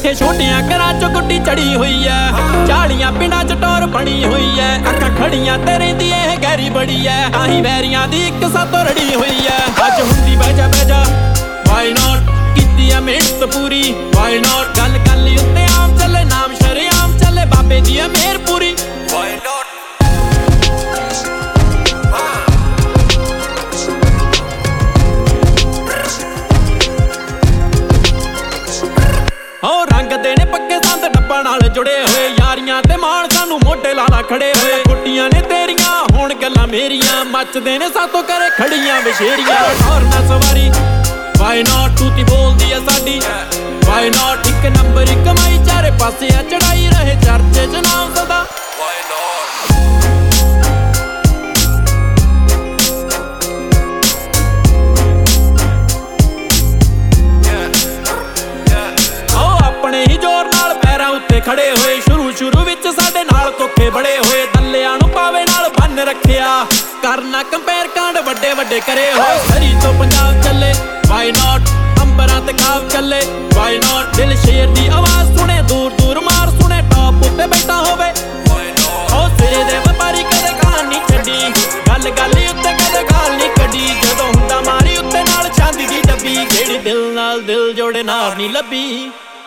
ਰੱਖੇ ਛੋਟਿਆਂ ਘਰਾਂ ਚ ਗੁੱਡੀ ਚੜੀ ਹੋਈ ਐ। 40 ਪਿੰਡਾਂ ਚ ਟੌਰ ਬਣੀ ਹੋਈ ਐ। ਅੱਖਾਂ ਖੜੀਆਂ ਤੇ ਰਹਿੰਦੀ ਇਹ ਗਹਿਰੀ ਬੜੀ ਐ। ਆਹੀਂ ਵੈਰੀਆਂ ਦੀ ਇੱਕ ਸਾਤੋਂ ਰੜੀ ਹੋਈ ਐ। ਅੱਜ ਹੁੰਦੀ ਬਹਿ ਜਾ ਵਾਈ ਨੋਟ, ਕੀਤੀ ਆ ਮਿਹਨਤ ਪੂਰੀ ਵਾਈ ਨੋਟ। ਗੱਲ ਗੱਲ ਉੱਤੇ ਆਮ ਚੱਲੇ, ਨਾਮ ਸ਼ਰੇਆਮ ਚੱਲੇ, ਬਾਬੇ ਦੀ ਆ ਮਿਹਰ ਪੂਰੀ ਵਾਈ ਨੋਟ। ਹੋ ਰੰਗ ਦੇ ਨੇ ਪੱਕੇ ਸੰਦ ਡੱਬਾਂ ਨਾਲ ਜੁੜੇ ਹੋਏ। ਯਾਰੀਆਂ ਤੇ ਮਾਣ ਸਾਨੂੰ ਮੋਢੇ ਲਾਲਾ ਖੜੇ ਹੋਏ। ਕੁੱਟੀਆਂ ਨੇ ਤੇਰੀਆਂ ਹੁਣ ਗੱਲਾਂ ਮੇਰੀਆਂ, ਮੱਚਦੇ ਨੇ ਸਾਤੋਂ ਕਰੇ ਖੜੀਆਂ ਵਿਸ਼ੇਰੀਆਂ। ਔਰ ਨਾ ਸਵਾਰੀ ਵਾਈ ਨੋਟ, ਤੂਤੀ ਬੋਲਦੀ ਆ ਸਾਡੀ ਵਾਈ ਨੋਟ। ਇੱਕ ਨੰਬਰ ਇੱਕ ਕਮਾਈ ਚਾਰੇ ਪਾਸੇ ਆ ਚੜਾਈ, ਰਹੇ ਚਰਚੇ ਚ ਨਾਮ ਸਦਾ ਵਾਈ ਨੋਟ। ਆਪਣੇ ਹੀ ਜ਼ੋਰ ਨਾਲ ਪੈਰਾਂ ਉੱਤੇ ਖੜੇ ਹੋਏ। ਸ਼ੁਰੂ ਵਿੱਚ ਸਾਡੇ ਨਾਲ ਧੋਖੇ ਬੜੇ ਹੋਏ। ਦੱਲਿਆਂ ਨੂੰ ਪਾਵੇ ਨਾਲ ਬੰਨ ਰੱਖਿਆ, ਕਰਨਾ ਕੰਪੇਅਰ ਕਾਂਡ ਵੱਡੇ ਵੱਡੇ ਕਰੇ ਹੋਏ। ਹਰੀ ਤੋਂ ਪੰਜਾਬ ਚੱਲੇ ਵਾਈ ਨੋਟ, ਅੰਬਰਾਂ ਤੇ ਖਾਬ ਚੱਲੇ ਵਾਈ ਨੋਟ। ਦਿਲ ਸ਼ੇਰ ਦੀ ਆਵਾਜ਼ ਸੁਣੇ, ਦੂਰ ਦੂਰ ਮਾਰ ਸੁਣੇ, ਟੌਪ ਉੱਤੇ ਬੈਠਾ ਹੋਵੇ ਵਾਈ ਨੋਟ। ਉਹ ਸਿਰੇ ਦੇ ਵਪਾਰੀ ਕਦੇ ਗਾਲ ਨਹੀਂ ਛੱਡੀ, ਗੱਲ ਗੱਲ ਉੱਤੇ ਕਦੇ ਗਾਲ ਨਹੀਂ ਕੱਢੀ। ਜਦੋਂ ਹੁੰਦਾ ਮਾਰੀ ਉੱਤੇ ਨਾਲ ਚਾਂਦੀ ਦੀ ਡੱਬੀ, ਜਿਹੜੀ ਦਿਲ ਨਾਲ ਦਿਲ ਜੋੜੇ ਨਾਰ ਨਹੀਂ ਲੱਭੀ।